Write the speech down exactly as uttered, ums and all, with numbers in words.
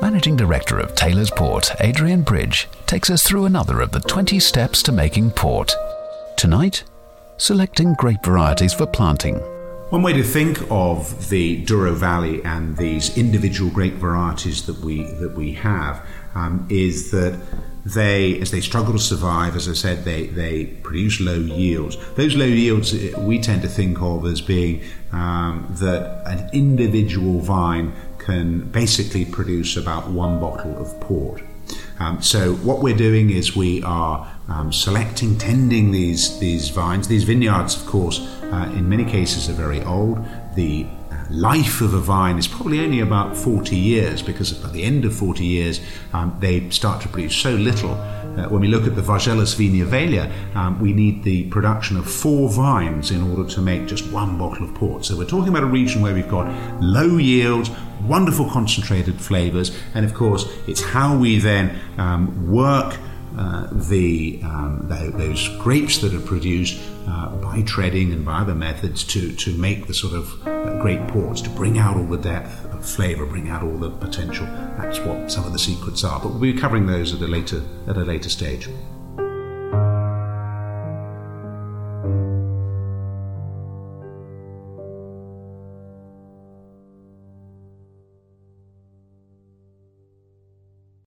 Managing Director of Taylor's Port, Adrian Bridge, takes us through another of the twenty steps to making port. Tonight, selecting grape varieties for planting. One way to think of the Douro Valley and these individual grape varieties that we that we have um, is that they, as they struggle to survive, as I said, they, they produce low yields. Those low yields we tend to think of as being um, that an individual vine can basically produce about one bottle of port. Um, so what we're doing is we are um, selecting, tending these these vines. These vineyards, of course, uh, in many cases are very old. The uh, life of a vine is probably only about forty years, because by the end of forty years um, they start to produce so little. Uh, when we look at the Vargellus Viña Velia, um, we need the production of four vines in order to make just one bottle of port. So we're talking about a region where we've got low yields, wonderful concentrated flavours, and of course it's how we then um, work uh, the, um, the those grapes that are produced uh, by treading and by other methods to, to make the sort of uh, great ports, to bring out all the depth of flavour, bring out all the potential. That's what some of the secrets are, but we'll be covering those at a later at a later stage.